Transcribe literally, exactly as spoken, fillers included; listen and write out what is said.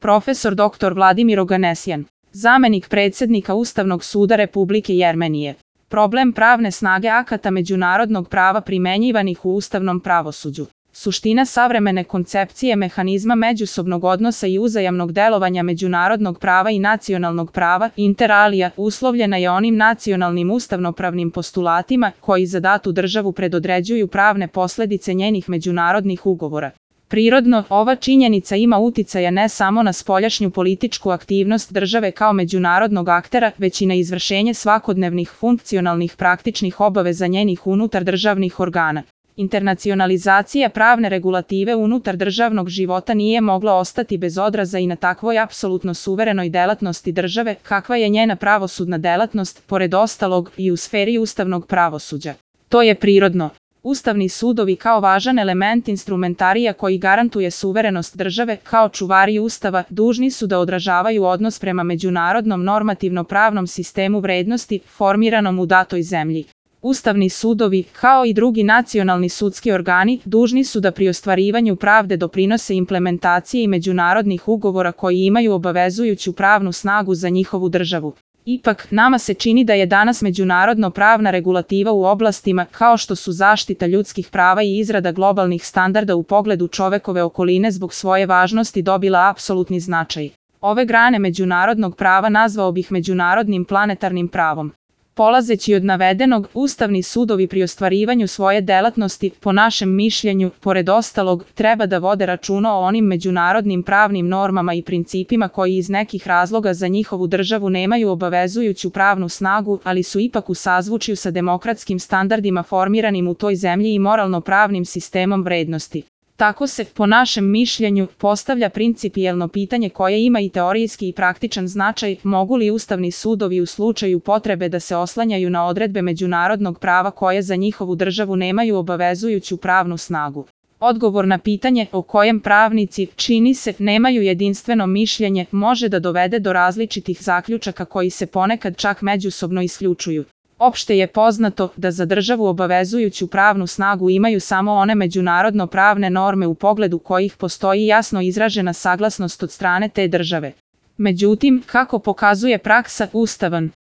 profesor doktor Vladimir Oganesyan, zamenik predsjednika Ustavnog suda Republike Jermenije. Problem pravne snage akata međunarodnog prava primenjivanih u ustavnom pravosuđu. Suština savremene koncepcije mehanizma međusobnog odnosa i uzajamnog delovanja međunarodnog prava i nacionalnog prava, inter alia, uslovljena je onim nacionalnim ustavnopravnim postulatima koji za datu državu predodređuju pravne posledice njenih međunarodnih ugovora. Prirodno, ova činjenica ima uticaja ne samo na spoljašnju političku aktivnost države kao međunarodnog aktera, već i na izvršenje svakodnevnih funkcionalnih praktičnih obaveza njenih unutar državnih organa. Internacionalizacija pravne regulative unutar državnog života nije mogla ostati bez odraza i na takvoj apsolutno suverenoj delatnosti države, kakva je njena pravosudna delatnost, pored ostalog i u sferi ustavnog pravosuđa. To je prirodno. Ustavni sudovi kao važan element instrumentarija koji garantuje suverenost države kao čuvari Ustava dužni su da odražavaju odnos prema međunarodnom normativno-pravnom sistemu vrednosti formiranom u datoj zemlji. Ustavni sudovi, kao i drugi nacionalni sudski organi, dužni su da pri ostvarivanju pravde doprinose implementaciji međunarodnih ugovora koji imaju obavezujuću pravnu snagu za njihovu državu. Ipak, nama se čini da je danas međunarodno pravna regulativa u oblastima kao što su zaštita ljudskih prava i izrada globalnih standarda u pogledu čovekove okoline zbog svoje važnosti dobila apsolutni značaj. Ove grane međunarodnog prava nazvao bih međunarodnim planetarnim pravom. Polazeći od navedenog, ustavni sudovi pri ostvarivanju svoje delatnosti, po našem mišljenju, pored ostalog, treba da vode računa o onim međunarodnim pravnim normama i principima koji iz nekih razloga za njihovu državu nemaju obavezujuću pravnu snagu, ali su ipak u sazvučju sa demokratskim standardima formiranim u toj zemlji i moralno-pravnim sistemom vrednosti. Tako se, po našem mišljenju, postavlja principijelno pitanje koje ima i teorijski i praktičan značaj, mogu li ustavni sudovi u slučaju potrebe da se oslanjaju na odredbe međunarodnog prava koje za njihovu državu nemaju obavezujuću pravnu snagu. Odgovor na pitanje o kojem pravnici, čini se, nemaju jedinstveno mišljenje, može da dovede do različitih zaključaka koji se ponekad čak međusobno isključuju. Opšte je poznato da za državu obavezujuću pravnu snagu imaju samo one međunarodno pravne norme u pogledu kojih postoji jasno izražena saglasnost od strane te države. Međutim, kako pokazuje praksa, ustavan